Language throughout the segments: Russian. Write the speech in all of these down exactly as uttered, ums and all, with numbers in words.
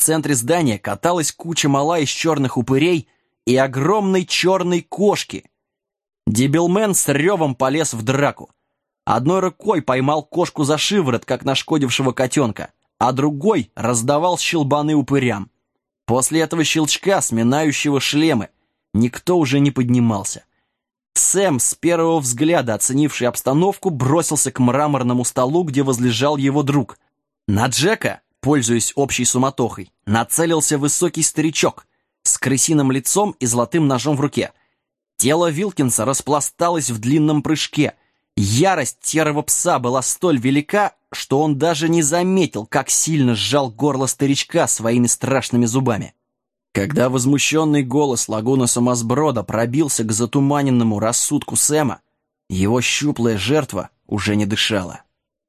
центре здания каталась куча мала из черных упырей и огромной черной кошки. Дебилмен с ревом полез в драку. Одной рукой поймал кошку за шиворот, как нашкодившего котенка, а другой раздавал щелбаны упырям. После этого щелчка, сминающего шлемы, никто уже не поднимался. Сэм, с первого взгляда оценивший обстановку, бросился к мраморному столу, где возлежал его друг. На Джека, пользуясь общей суматохой, нацелился высокий старичок с крысиным лицом и золотым ножом в руке. Тело Вилкинса распласталось в длинном прыжке. Ярость серого пса была столь велика, что он даже не заметил, как сильно сжал горло старичка своими страшными зубами. Когда возмущенный голос Лагуна Сумасброда пробился к затуманенному рассудку Сэма, его щуплая жертва уже не дышала.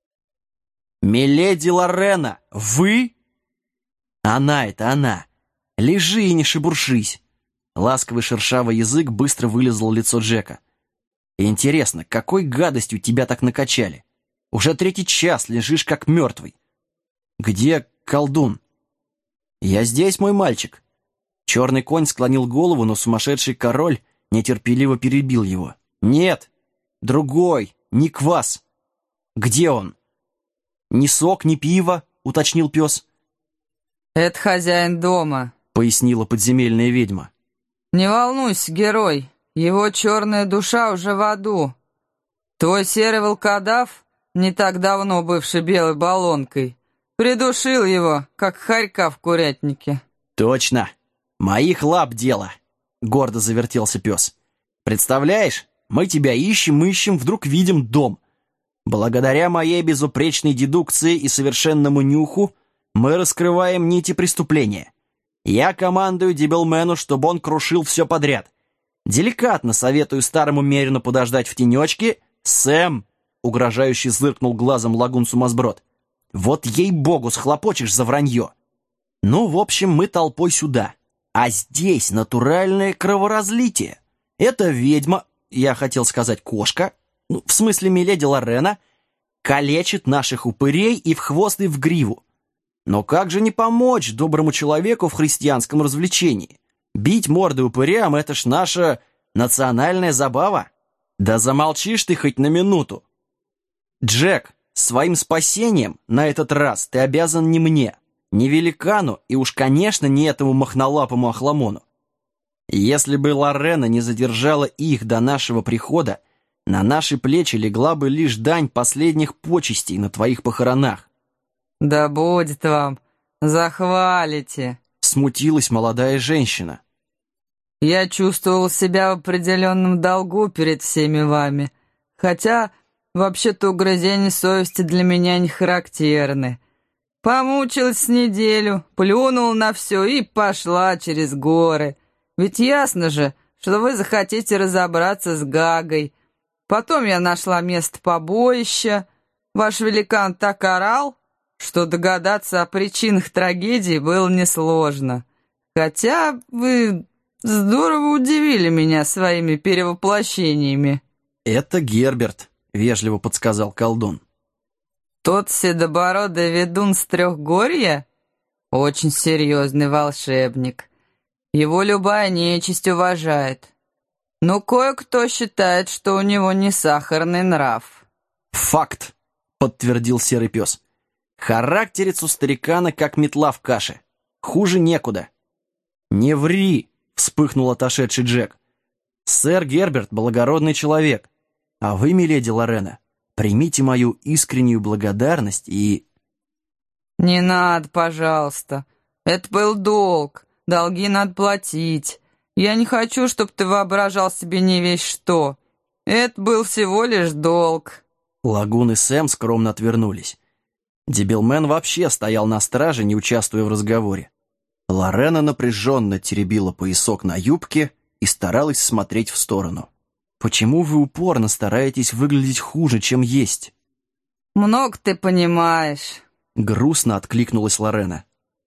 «Миледи Лорена, вы?» «Она это она! Лежи и не шебуршись!» Ласковый шершавый язык быстро вылезал в лицо Джека. «Интересно, какой гадостью тебя так накачали? Уже третий час лежишь как мертвый. Где колдун?» «Я здесь, мой мальчик». Черный конь склонил голову, но сумасшедший король нетерпеливо перебил его. «Нет, другой, не квас. Где он?» «Ни сок, ни пиво», — уточнил пес. «Это хозяин дома», — пояснила подземельная ведьма. «Не волнуйся, герой, его черная душа уже в аду. Твой серый волкодав, не так давно бывший белой баллонкой, придушил его, как хорька в курятнике». «Точно! Моих лап дело!» — гордо завертелся пес. «Представляешь, мы тебя ищем, ищем, вдруг видим дом. Благодаря моей безупречной дедукции и совершенному нюху мы раскрываем нити преступления. Я командую Дебилмену, чтобы он крушил все подряд. Деликатно советую старому Мерину подождать в тенечке. Сэм!» — угрожающе зыркнул глазом Лагун Сумасброд. «Вот ей-богу схлопочешь за вранье!» «Ну, в общем, мы толпой сюда. А здесь натуральное кроворазлитие. Эта ведьма, я хотел сказать кошка, ну, в смысле миледи Лорена, калечит наших упырей и в хвост, и в гриву. Но как же не помочь доброму человеку в христианском развлечении? Бить морды упырям — это ж наша национальная забава. Да замолчишь ты хоть на минуту. Джек, своим спасением на этот раз ты обязан не мне, не великану и уж, конечно, не этому мохнолапому охламону. Если бы Лорена не задержала их до нашего прихода, на наши плечи легла бы лишь дань последних почестей на твоих похоронах. «Да будет вам, захвалите», — смутилась молодая женщина. «Я чувствовал себя в определенном долгу перед всеми вами, хотя вообще-то угрызения совести для меня не характерны. Помучилась с неделю, плюнула на все и пошла через горы. Ведь ясно же, что вы захотите разобраться с Гагой. Потом я нашла место побоища. Ваш великан так орал, что догадаться о причинах трагедии было несложно. Хотя вы здорово удивили меня своими перевоплощениями». «Это Герберт», — вежливо подсказал колдун. «Тот седобородый ведун с Трехгорья? Очень серьезный волшебник. Его любая нечисть уважает. Но кое-кто считает, что у него не сахарный нрав». «Факт», — подтвердил серый пес. «Характерец у старикана, как метла в каше. Хуже некуда». «Не ври», — вспыхнул отошедший Джек. «Сэр Герберт — благородный человек, а вы, миледи Лорена, примите мою искреннюю благодарность и...» «Не надо, пожалуйста. Это был долг. Долги надо платить. Я не хочу, чтобы ты воображал себе не весь что. Это был всего лишь долг». Лагун и Сэм скромно отвернулись. Дебилмен вообще стоял на страже, не участвуя в разговоре. Лорена напряженно теребила поясок на юбке и старалась смотреть в сторону. «Почему вы упорно стараетесь выглядеть хуже, чем есть?» «Много ты понимаешь», — грустно откликнулась Лорена.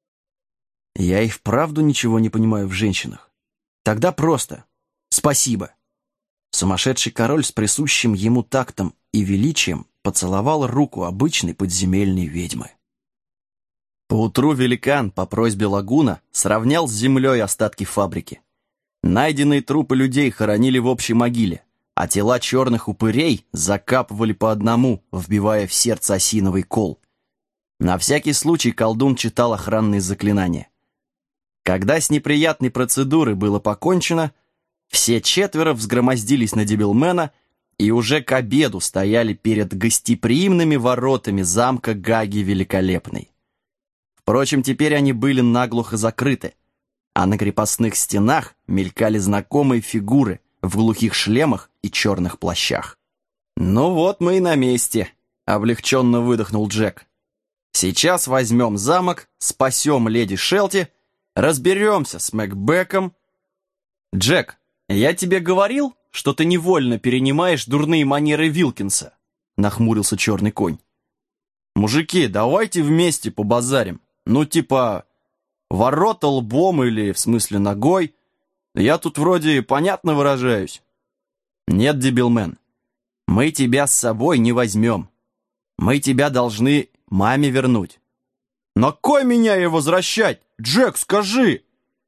«Я и вправду ничего не понимаю в женщинах. Тогда просто спасибо». Сумасшедший король с присущим ему тактом и величием поцеловал руку обычной подземельной ведьмы. Поутру великан по просьбе лагуна сравнял с землей остатки фабрики. Найденные трупы людей хоронили в общей могиле, а тела черных упырей закапывали по одному, вбивая в сердце осиновый кол. На всякий случай колдун читал охранные заклинания. Когда с неприятной процедурой было покончено, все четверо взгромоздились на Дебилмена и уже к обеду стояли перед гостеприимными воротами замка Гаги Великолепной. Впрочем, теперь они были наглухо закрыты, а на крепостных стенах мелькали знакомые фигуры в глухих шлемах и черных плащах. «Ну вот мы и на месте», — облегченно выдохнул Джек. «Сейчас возьмем замок, спасем леди Шелти, разберемся с Мэкбеком». «Джек, я тебе говорил, что ты невольно перенимаешь дурные манеры Вилкинса?» — нахмурился черный конь. «Мужики, давайте вместе побазарим. Ну, типа, ворота лбом или, в смысле, ногой. Я тут вроде понятно выражаюсь». «Нет, Дебилмен, мы тебя с собой не возьмем. Мы тебя должны маме вернуть». «На кой меня ей возвращать? Джек, скажи!»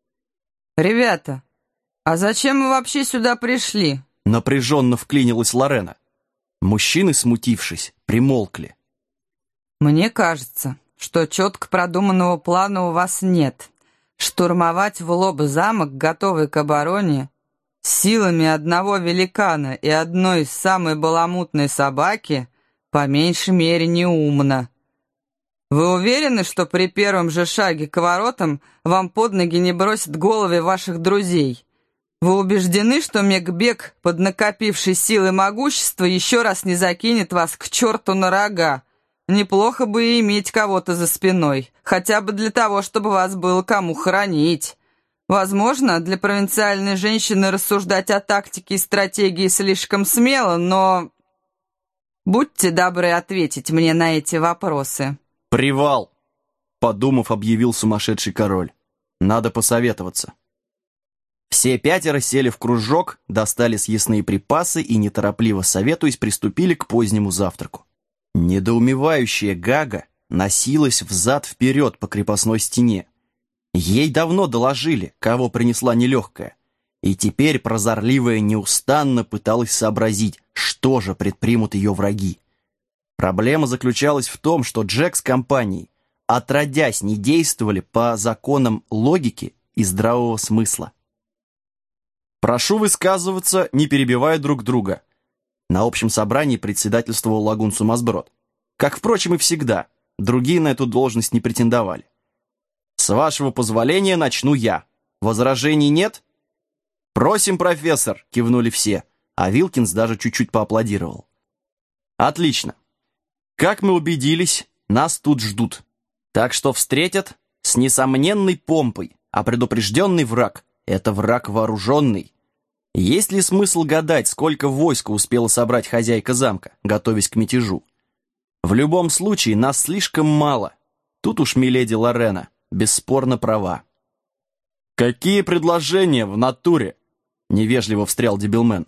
«Ребята, а зачем мы вообще сюда пришли?» Напряженно вклинилась Лорена. Мужчины, смутившись, примолкли. «Мне кажется, что четко продуманного плана у вас нет. Штурмовать в лоб замок, готовый к обороне, силами одного великана и одной самой баламутной собаки, по меньшей мере неумно. Вы уверены, что при первом же шаге к воротам вам под ноги не бросят головы ваших друзей? Вы убеждены, что Мекбек, под накопившей силы могущества, еще раз не закинет вас к черту на рога? Неплохо бы и иметь кого-то за спиной, хотя бы для того, чтобы вас было кому хоронить. Возможно, для провинциальной женщины рассуждать о тактике и стратегии слишком смело, но будьте добры ответить мне на эти вопросы». «Привал!» — подумав, объявил сумасшедший король. «Надо посоветоваться». Все пятеро сели в кружок, достали съестные припасы и, неторопливо советуясь, приступили к позднему завтраку. Недоумевающая Гага носилась взад-вперед по крепостной стене. Ей давно доложили, кого принесла нелегкая, и теперь прозорливая неустанно пыталась сообразить, что же предпримут ее враги. Проблема заключалась в том, что Джек с компанией, отродясь, не действовали по законам логики и здравого смысла. «Прошу высказываться, не перебивая друг друга». На общем собрании председательствовал лагун Сумасброд. Как, впрочем, и всегда, другие на эту должность не претендовали. «С вашего позволения начну я. Возражений нет?» «Просим, профессор», — кивнули все, а Вилкинс даже чуть-чуть поаплодировал. «Отлично. Как мы убедились, нас тут ждут. Так что встретят с несомненной помпой, а предупрежденный враг — это враг вооруженный. Есть ли смысл гадать, сколько войска успела собрать хозяйка замка, готовясь к мятежу? В любом случае, нас слишком мало. Тут уж миледи Лорена бесспорно права». «Какие предложения в натуре?» — невежливо встрял Дебилмен.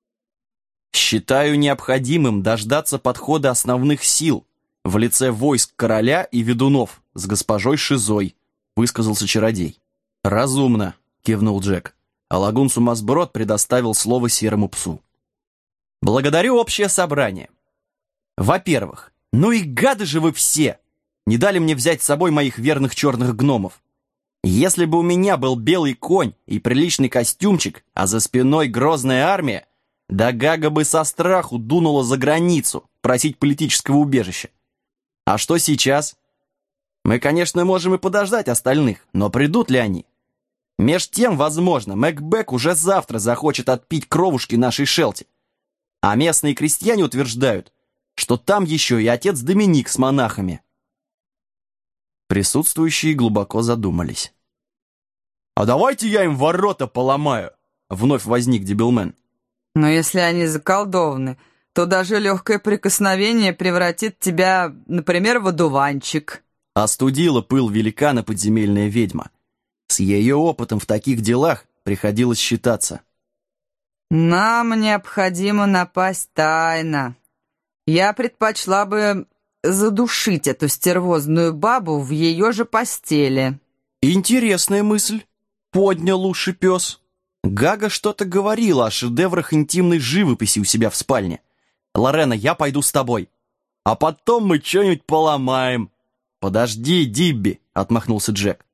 «Считаю необходимым дождаться подхода основных сил в лице войск короля и ведунов с госпожой Шизой», — высказался чародей. «Разумно», — кивнул Джек, а лагун Сумасброд предоставил слово серому псу. «Благодарю общее собрание. Во-первых, ну и гады же вы все! Не дали мне взять с собой моих верных черных гномов. Если бы у меня был белый конь и приличный костюмчик, а за спиной грозная армия, да Гага бы со страху дунула за границу просить политического убежища. А что сейчас? Мы, конечно, можем и подождать остальных, но придут ли они? Меж тем, возможно, Мэкбек уже завтра захочет отпить кровушки нашей Шелти. А местные крестьяне утверждают, что там еще и отец Доминик с монахами». Присутствующие глубоко задумались. «А давайте я им ворота поломаю», — вновь возник Дебилмен. «Но если они заколдованы, то даже легкое прикосновение превратит тебя, например, в одуванчик». Остудила пыл великана подземельная ведьма. С ее опытом в таких делах приходилось считаться. «Нам необходимо напасть тайно. Я предпочла бы задушить эту стервозную бабу в ее же постели. Интересная мысль, поднял уши пес. Гага что-то говорила о шедеврах интимной живописи у себя в спальне. Лорена, я пойду с тобой. А потом мы что-нибудь поломаем. Подожди, Дибби, отмахнулся Джек.